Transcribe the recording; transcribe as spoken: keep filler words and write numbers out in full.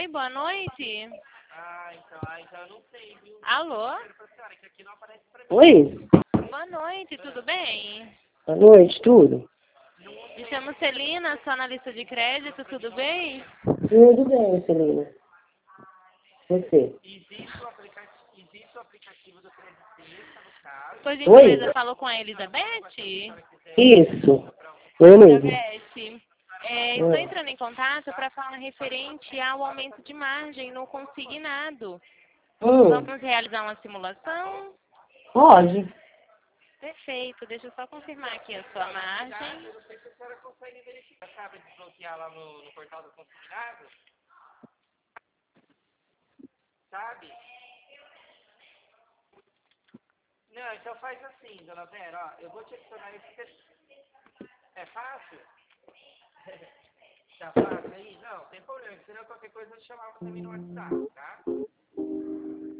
Oi, boa noite. Ah, então, ah, então eu não sei, viu? Alô? Senhora, que aqui não aparece pra mim. Oi, Boa noite, tudo bem? boa noite, tudo? Me chamo Celina, sou analista de crédito, tudo bem? Tudo bem, Celina. Você? Existe o aplicativo, existe o aplicativo do Crédito Sexta, no caso. Por Oi? gentileza, falou com a Elizabeth? Isso, eu mesmo. Elizabeth, é, estou entrando em contato para falar referente ao aumento de margem no consignado. Hum, Vamos realizar uma simulação? pode? Perfeito, deixa eu só confirmar aqui a sua margem. Eu não sei se a senhora consegue verificar. Sabe desbloquear lá no, no portal do consignado? Sabe? Não, então faz assim, dona Vera, ó, eu vou te adicionar esse... É fácil? Tá fácil aí? Não, tem problema, senão qualquer coisa eu chamava também no WhatsApp, tá?